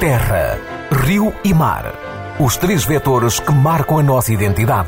Terra, rio e mar. Os três vetores que marcam a nossa identidade.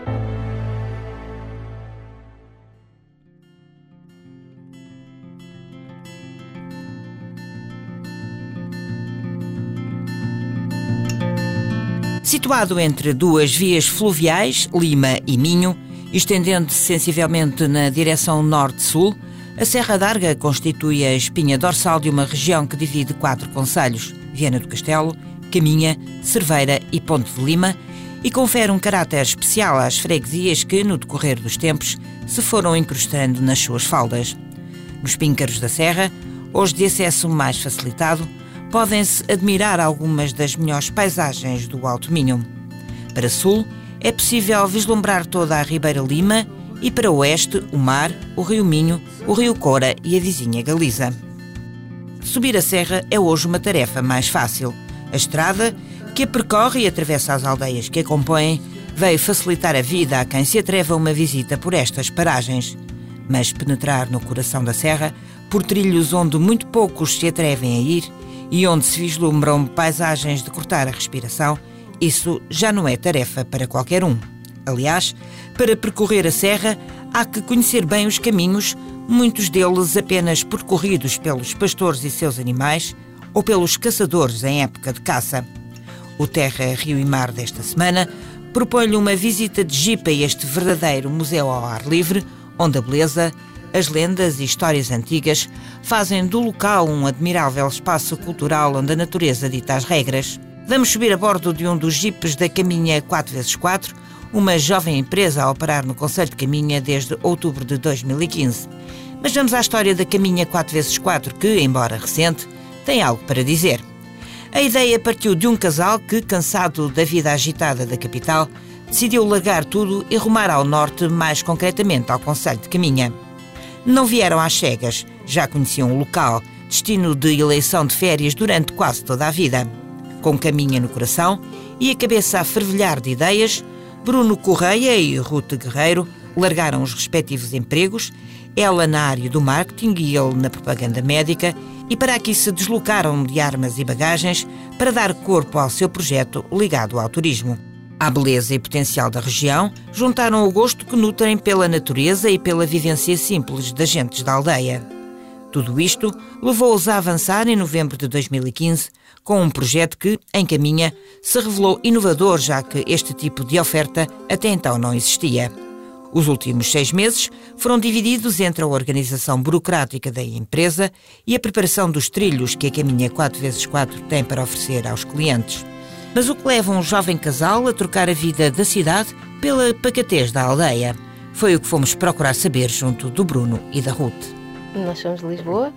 Situado entre duas vias fluviais, Lima e Minho, estendendo-se sensivelmente na direção norte-sul, a Serra d'Arga constitui a espinha dorsal de uma região que divide 4 concelhos, Viana do Castelo, Caminha, Cerveira e Ponte de Lima, e confere um caráter especial às freguesias que, no decorrer dos tempos, se foram incrustando nas suas faldas. Nos píncaros da serra, hoje de acesso mais facilitado, podem-se admirar algumas das melhores paisagens do Alto Minho. Para sul, é possível vislumbrar toda a Ribeira Lima e para oeste, o mar, o Rio Minho, o Rio Coura e a vizinha Galiza. Subir a serra é hoje uma tarefa mais fácil. A estrada, que a percorre e atravessa as aldeias que a compõem, veio facilitar a vida a quem se atreve a uma visita por estas paragens. Mas penetrar no coração da serra, por trilhos onde muito poucos se atrevem a ir e onde se vislumbram paisagens de cortar a respiração, isso já não é tarefa para qualquer um. Aliás, para percorrer a serra, há que conhecer bem os caminhos, muitos deles apenas percorridos pelos pastores e seus animais ou pelos caçadores em época de caça. O Terra, Rio e Mar desta semana propõe-lhe uma visita de jipe a este verdadeiro museu ao ar livre, onde a beleza, as lendas e histórias antigas fazem do local um admirável espaço cultural onde a natureza dita as regras. Vamos subir a bordo de um dos jipes da Caminha 4x4, uma jovem empresa a operar no concelho de Caminha desde outubro de 2015. Mas vamos à história da Caminha 4x4 que, embora recente, tem algo para dizer. A ideia partiu de um casal que, cansado da vida agitada da capital, decidiu largar tudo e rumar ao norte, mais concretamente ao concelho de Caminha. Não vieram às cegas, já conheciam o local, destino de eleição de férias durante quase toda a vida. Com Caminha no coração e a cabeça a fervilhar de ideias, Bruno Correia e Ruth Guerreiro largaram os respectivos empregos, ela na área do marketing e ele na propaganda médica, e para aqui se deslocaram de armas e bagagens para dar corpo ao seu projeto ligado ao turismo. À beleza e potencial da região, juntaram o gosto que nutrem pela natureza e pela vivência simples das gentes da aldeia. Tudo isto levou-os a avançar em novembro de 2015 com um projeto que, em Caminha, se revelou inovador, já que este tipo de oferta até então não existia. Os últimos 6 meses foram divididos entre a organização burocrática da empresa e a preparação dos trilhos que a Caminha 4x4 tem para oferecer aos clientes. Mas o que leva um jovem casal a trocar a vida da cidade pela pacatez da aldeia? Foi o que fomos procurar saber junto do Bruno e da Ruth. Nós somos de Lisboa.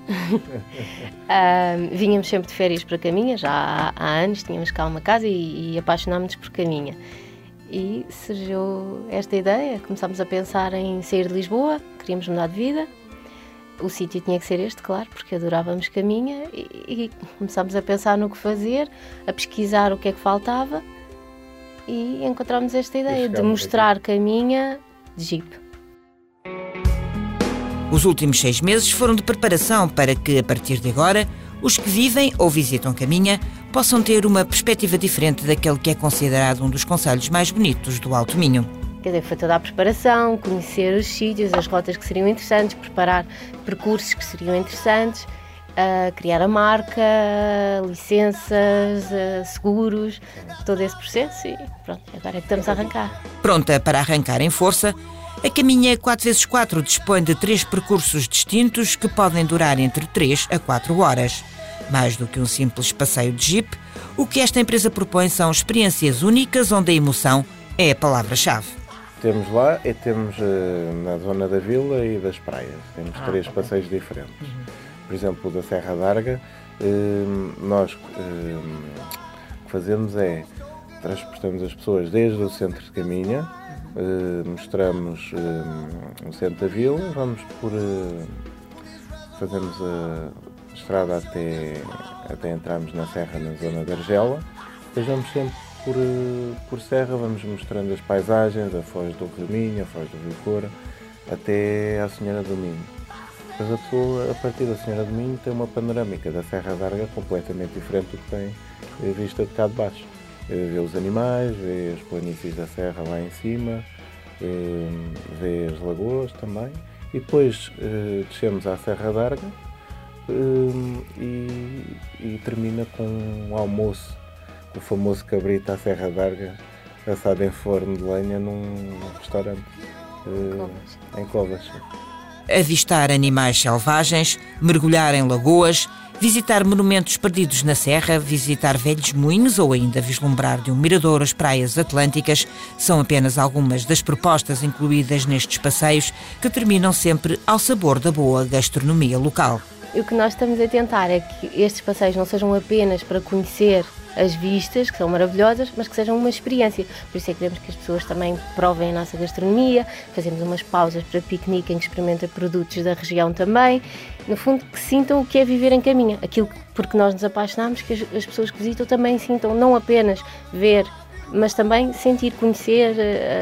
Vínhamos sempre de férias para Caminha, já há anos, tínhamos cá uma casa e apaixonámos-nos por Caminha. E surgiu esta ideia, começámos a pensar em sair de Lisboa, queríamos mudar de vida. O sítio tinha que ser este, claro, porque adorávamos Caminha e começámos a pensar no que fazer, a pesquisar o que é que faltava e encontramos esta ideia de mostrar Caminha de Jeep. Os últimos 6 meses foram de preparação para que, a partir de agora, os que vivem ou visitam Caminha possam ter uma perspectiva diferente daquele que é considerado um dos concelhos mais bonitos do Alto Minho. Quer dizer, foi toda a preparação, conhecer os sítios, as rotas que seriam interessantes, preparar percursos que seriam interessantes, criar a marca, licenças, seguros, todo esse processo e pronto, agora é que estamos a arrancar. Pronta para arrancar em força, a Caminha 4x4 dispõe de 3 percursos distintos que podem durar entre 3 a 4 horas. Mais do que um simples passeio de jeep, o que esta empresa propõe são experiências únicas onde a emoção é a palavra-chave. Temos lá e temos na zona da vila e das praias. Temos 3 passeios diferentes. Por exemplo, da Serra d'Arga, nós o que fazemos é transportamos as pessoas desde o centro de Caminha, mostramos o centro da vila, vamos fazemos a estrada até entrarmos na serra, na zona de Argela, depois vamos sempre por serra, vamos mostrando as paisagens, a foz do Rio Minho, a foz do Rio Coura, até à Senhora do Minho. Depois a pessoa, a partir da Senhora do Minho, tem uma panorâmica da Serra d'Arga completamente diferente do que tem vista de cá de baixo. Vê os animais, vê as planícies da serra lá em cima, vê as lagoas também. E depois descemos à Serra d'Arga e termina com um almoço, com o famoso cabrito à Serra d'Arga, assado em forno de lenha num restaurante em Covas. Avistar animais selvagens, mergulhar em lagoas, visitar monumentos perdidos na serra, visitar velhos moinhos ou ainda vislumbrar de um mirador as praias atlânticas são apenas algumas das propostas incluídas nestes passeios que terminam sempre ao sabor da boa gastronomia local. E o que nós estamos a tentar é que estes passeios não sejam apenas para conhecer as vistas, que são maravilhosas, mas que sejam uma experiência. Por isso é que queremos que as pessoas também provem a nossa gastronomia, fazemos umas pausas para piquenique em que experimentem produtos da região também. No fundo, que sintam o que é viver em Caminha. Aquilo porque nós nos apaixonamos, que as pessoas que visitam também sintam, não apenas ver, mas também sentir, conhecer,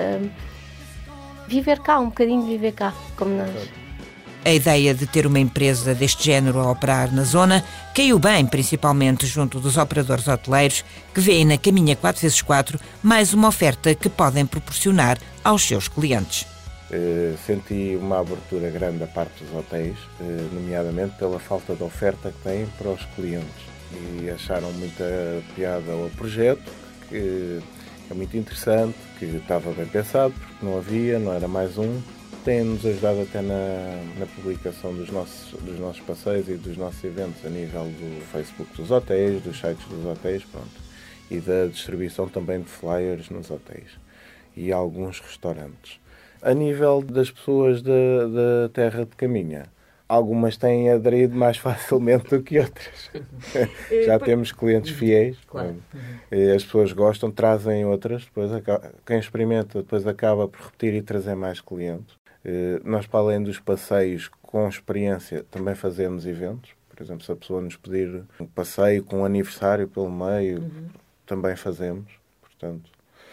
viver cá, um bocadinho de viver cá, como nós. A ideia de ter uma empresa deste género a operar na zona caiu bem, principalmente junto dos operadores hoteleiros, que veem na Caminha 4x4 mais uma oferta que podem proporcionar aos seus clientes. Senti uma abertura grande da parte dos hotéis, nomeadamente pela falta de oferta que têm para os clientes. E acharam muita piada ao projeto, que é muito interessante, que estava bem pensado, porque não era mais um. Tem-nos ajudado até na publicação dos nossos passeios e dos nossos eventos a nível do Facebook dos hotéis, dos sites dos hotéis, e da distribuição também de flyers nos hotéis e alguns restaurantes. A nível das pessoas da terra de Caminha, algumas têm aderido mais facilmente do que outras. Já temos clientes fiéis, claro. As pessoas gostam, trazem outras, depois quem experimenta depois acaba por repetir e trazer mais clientes. Nós, para além dos passeios com experiência, também fazemos eventos. Por exemplo, se a pessoa nos pedir um passeio com um aniversário pelo meio, também fazemos. Portanto,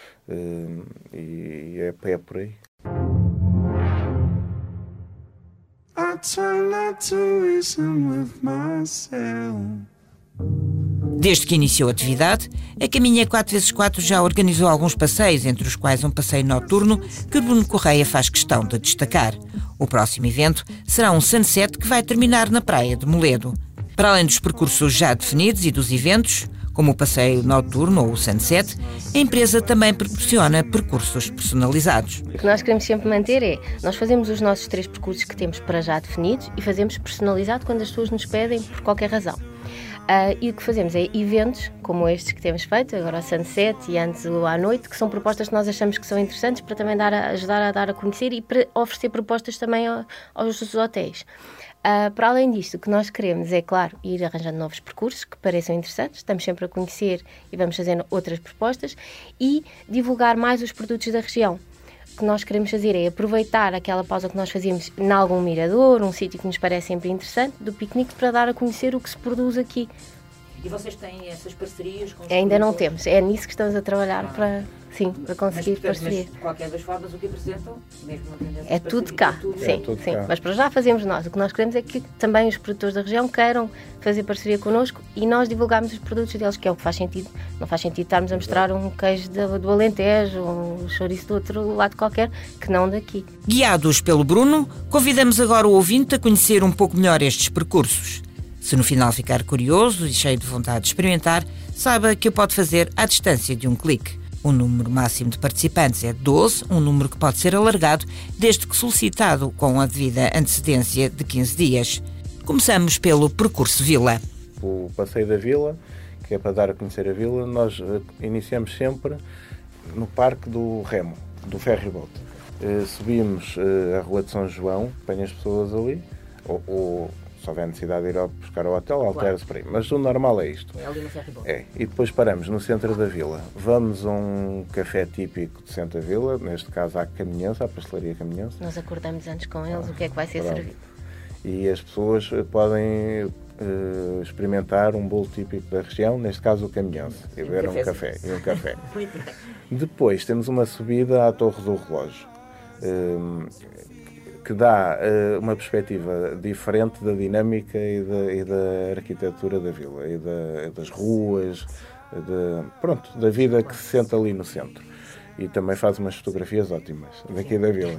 e é por aí. I try not to reason with myself. Desde que iniciou a atividade, a Caminha 4x4 já organizou alguns passeios, entre os quais um passeio noturno que Bruno Correia faz questão de destacar. O próximo evento será um sunset que vai terminar na praia de Moledo. Para além dos percursos já definidos e dos eventos, como o passeio noturno ou o sunset, a empresa também proporciona percursos personalizados. O que nós queremos sempre manter é, nós fazemos os nossos 3 percursos que temos para já definidos e fazemos personalizado quando as pessoas nos pedem por qualquer razão. E o que fazemos é eventos como estes que temos feito, agora a Sunset e antes o à noite, que são propostas que nós achamos que são interessantes para também ajudar a dar a conhecer e para oferecer propostas também aos hotéis. Para além disto, o que nós queremos é, claro, ir arranjando novos percursos que pareçam interessantes, estamos sempre a conhecer e vamos fazendo outras propostas e divulgar mais os produtos da região. O que nós queremos fazer é aproveitar aquela pausa que nós fazíamos em algum mirador, um sítio que nos parece sempre interessante, do piquenique, para dar a conhecer o que se produz aqui. E vocês têm essas parcerias com os Ainda não temos, é nisso que estamos a trabalhar para conseguir parceria. Mas de qualquer das formas o que apresentam, mesmo não tendo é tudo cá, sim. Mas para já fazemos nós. O que nós queremos é que também os produtores da região queiram fazer parceria connosco e nós divulgarmos os produtos deles, que é o que faz sentido. Não faz sentido estarmos a mostrar um queijo do Alentejo, um chouriço do outro lado qualquer, que não daqui. Guiados pelo Bruno, convidamos agora o ouvinte a conhecer um pouco melhor estes percursos. Se no final ficar curioso e cheio de vontade de experimentar, saiba que o pode fazer à distância de um clique. O número máximo de participantes é 12, um número que pode ser alargado desde que solicitado com a devida antecedência de 15 dias. Começamos pelo percurso Vila. O passeio da Vila, que é para dar a conhecer a Vila, nós iniciamos sempre no Parque do Remo, do ferryboat. Subimos a Rua de São João, apanha as pessoas ali, ou se houver necessidade de ir buscar ao hotel, altera-se para aí. Mas o normal é isto. É ali no ferryboat. E depois paramos no centro da vila. Vamos a um café típico de centro da vila, neste caso à Caminhense, à pastelaria Caminhense. Nós acordamos antes com eles o que é que vai ser servido. E as pessoas podem experimentar um bolo típico da região, neste caso o Caminhense, e beber um café. Muito bem. Depois temos uma subida à Torre do Relógio. que dá uma perspectiva diferente da dinâmica e da arquitetura da vila, e das ruas, da vida que se sente ali no centro. E também faz umas fotografias ótimas daqui da vila.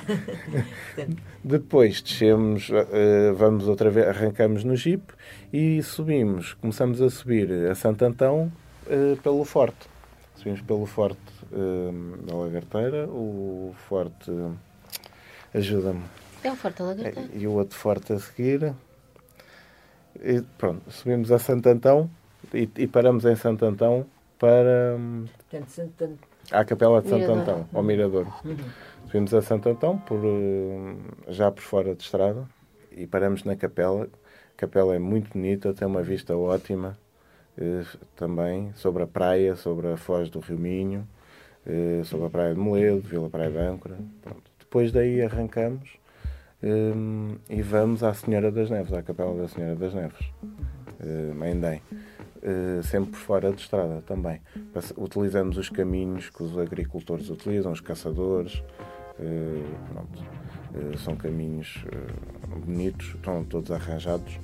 Depois descemos, vamos outra vez, arrancamos no Jeep e começamos a subir a Santo Antão pelo Forte. Subimos pelo Forte da Lagarteira, o Forte, ajuda-me. É o Forte da Lagarteira. E o outro Forte a seguir. E pronto, subimos a Santo Antão e paramos em Santo Antão para à Capela de Santo Antão, ao Mirador. Subimos a Santo Antão já por fora de estrada e paramos na Capela. A Capela é muito bonita, tem uma vista ótima também sobre a praia, sobre a foz do Rio Minho, sobre a Praia de Moledo, Vila Praia de Âncora. Pronto. Depois daí arrancamos e vamos à Senhora das Neves, à Capela da Senhora das Neves, Mendém. Sempre por fora de estrada também. Utilizamos os caminhos que os agricultores utilizam, os caçadores. São caminhos bonitos, estão todos arranjados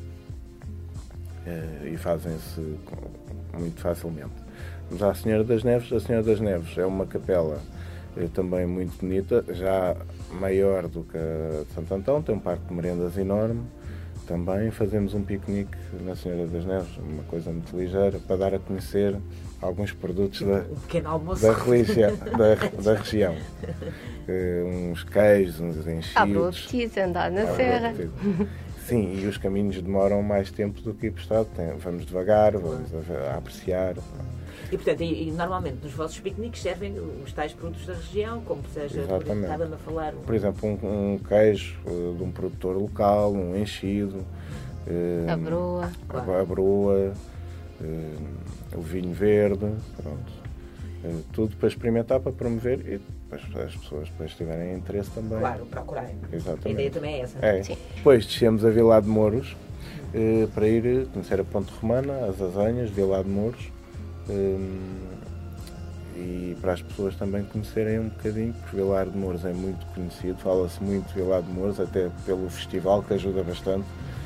e fazem-se muito facilmente. Vamos à Senhora das Neves. A Senhora das Neves é uma capela também muito bonita, já maior do que a de Santo Antão, tem um parque de merendas enorme. Também fazemos um piquenique na Senhora das Neves, uma coisa muito ligeira, para dar a conhecer alguns produtos da região. Uns queijos, uns enchidos. Há apetite andar na serra. Sim, e os caminhos demoram mais tempo do que ir por estrada. Vamos devagar, vamos a apreciar. E, portanto, normalmente nos vossos piqueniques servem os tais produtos da região, como seja, estava-me a falar. Por exemplo, um queijo de um produtor local, um enchido, a broa, a broa, o vinho verde, pronto. Tudo para experimentar, para promover e depois as pessoas depois tiverem interesse também. Claro, procurarem. Exatamente. A ideia também é essa. É. Sim. Depois descemos a Vilar de Mouros para ir conhecer a Ponte Romana, as Azanhas, Vilar de Mouros. E para as pessoas também conhecerem um bocadinho, porque Vilar de Mouros é muito conhecido, fala-se muito de Vilar de Mouros, até pelo festival, que ajuda bastante.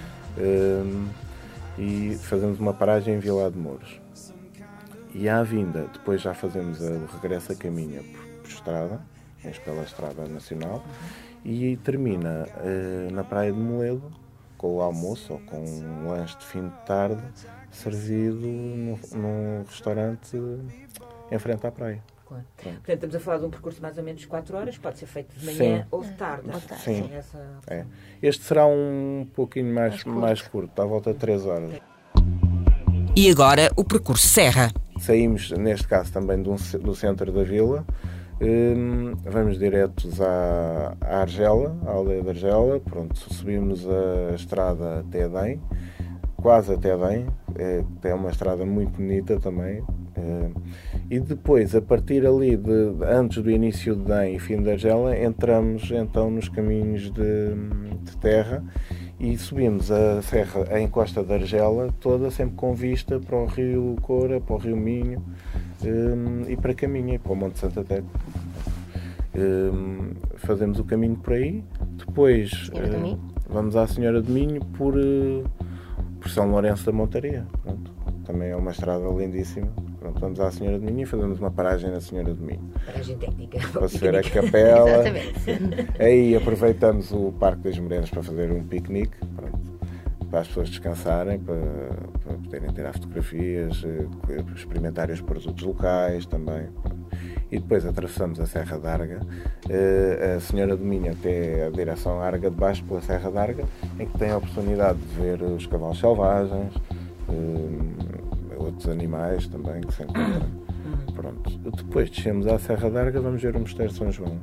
E fazemos uma paragem em Vilar de Mouros. E à vinda, depois já fazemos o regresso a caminha por estrada, pela Estrada Nacional, e termina na Praia de Moledo, com o almoço ou com um lanche de fim de tarde, servido num restaurante em frente à praia. Claro. Portanto, estamos a falar de um percurso de mais ou menos 4 horas, pode ser feito de manhã ou de tarde. Sim. Este será um pouquinho mais curto, à volta de 3 horas. E agora o percurso Serra. Saímos, neste caso, também do centro da vila. Vamos diretos à Argela, à aldeia de Argela. Pronto, subimos a estrada até Adém, quase até Adém. É uma estrada muito bonita também. E depois, a partir ali, antes do início de Adém e fim de Argela, entramos então nos caminhos de terra e subimos a serra, a encosta de Argela, toda sempre com vista para o Rio Coura, para o Rio Minho e para Caminha, e para o Monte Santa Tecla. Fazemos o caminho por aí, depois vamos à Senhora do Minho por São Lourenço da Montaria. Pronto. Também é uma estrada lindíssima. Pronto, vamos à Senhora do Minho e fazemos uma paragem na Senhora do Minho. Paragem técnica. Para se ver a capela. Exatamente. Aí aproveitamos o Parque das Morenas para fazer um piquenique. Pronto, para as pessoas descansarem, para poderem tirar fotografias, experimentar os produtos locais também. E depois atravessamos a Serra d'Arga, a Senhora do Minho até a direção Arga de baixo pela Serra d'Arga, em que tem a oportunidade de ver os cavalos selvagens, outros animais também que se encontram. Pronto. Depois descemos à Serra d'Arga, vamos ver o Mosteiro de São João.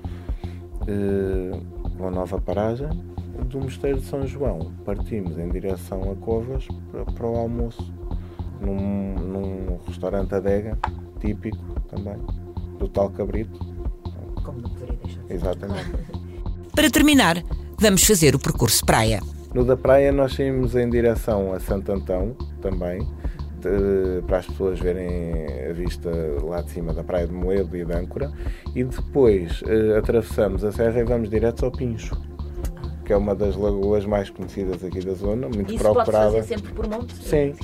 Uma nova paragem. Do Mosteiro de São João partimos em direção a Covas para o almoço, num restaurante adega, típico também, do tal cabrito. Como não poderia deixar de ser. Exatamente. Para terminar, vamos fazer o percurso praia. No da praia nós saímos em direção a Santo Antão também, para as pessoas verem a vista lá de cima da Praia de Moledo e de Âncora, e depois atravessamos a serra e vamos direto ao Pincho. que é uma das lagoas mais conhecidas aqui da zona, muito Isso procurada. pode fazer sempre por monte? Sim.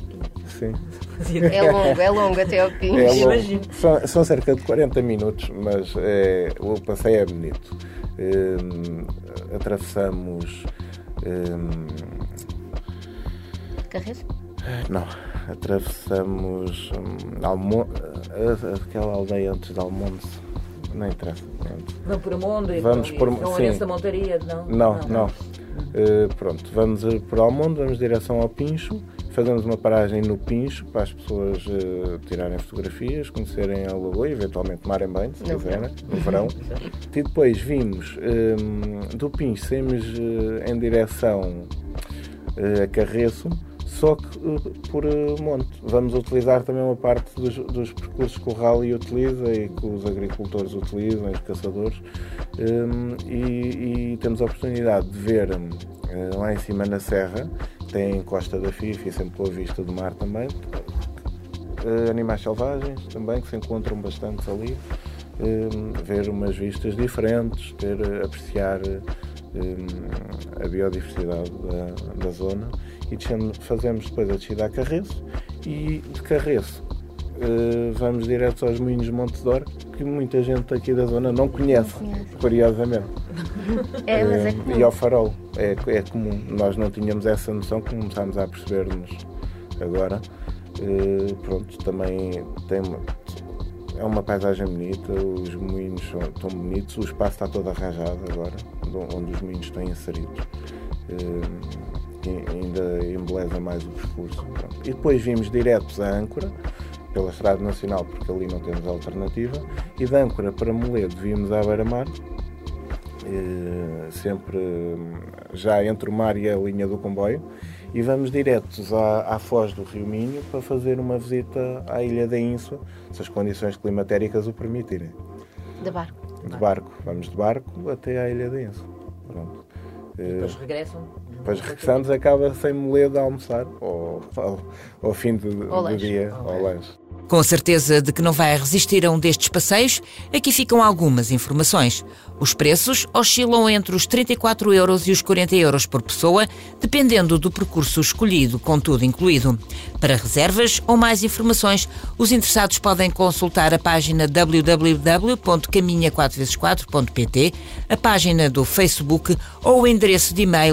É longo até ao Pincho. Longo. São cerca de 40 minutos, mas o passeio é bonito. Atravessamos... Carreço? Não, atravessamos aquela aldeia antes de Almonte. Não interessa. Vão por Amondo e vamos por não sim. da montaria? Não. Pronto, vamos por Almonte, vamos em direção ao Pincho, fazemos uma paragem no Pincho para as pessoas tirarem fotografias, conhecerem a lagoa e eventualmente tomarem banho, se quiserem, no verão. E depois vimos do Pincho, saímos em direção a Carreço, só que por monte. Vamos utilizar também uma parte dos percursos que o Rally utiliza e que os agricultores utilizam, os caçadores, e temos a oportunidade de ver lá em cima na serra, tem Costa da Fife e sempre com a vista do mar também, animais selvagens também que se encontram bastante ali, ver umas vistas diferentes, apreciar a biodiversidade da zona. E fazemos depois a descida a Carreço e de Carreço vamos direto aos Moinhos de Montedor, que muita gente aqui da zona não conhece, curiosamente. Mas é comum. E ao Farol, é comum. Nós não tínhamos essa noção, começámos a perceber-nos agora. Pronto, também é uma paisagem bonita, os moinhos estão bonitos, o espaço está todo arranjado agora, onde os moinhos estão inseridos. Que ainda embeleza mais o percurso. Pronto. E depois vimos diretos a Âncora, pela Estrada Nacional, porque ali não temos alternativa, e de Âncora para Moledo vimos à beira-mar, sempre já entre o mar e a linha do comboio, e vamos diretos à foz do Rio Minho para fazer uma visita à Ilha da Ínsua, se as condições climatéricas o permitirem. De barco? De barco. Vamos de barco até à Ilha da Ínsua. Pronto. Depois regressam? Depois regressamos, acaba sem Moledo a almoçar, ou ao fim do dia, ao lanche. Com certeza de que não vai resistir a um destes passeios, aqui ficam algumas informações. Os preços oscilam entre os 34 euros e os 40 euros por pessoa, dependendo do percurso escolhido, com tudo incluído. Para reservas ou mais informações, os interessados podem consultar a página www.caminha4x4.pt, a página do Facebook ou o endereço de e-mail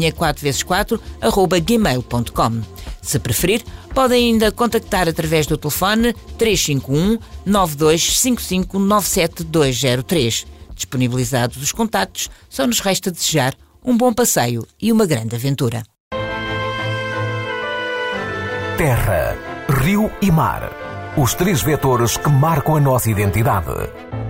caminha4x4@gmail.com. Se preferir, podem ainda contactar através do telefone 351 9255 97203. Disponibilizados os contactos, só nos resta desejar um bom passeio e uma grande aventura. Terra, rio e mar. Os três vetores que marcam a nossa identidade.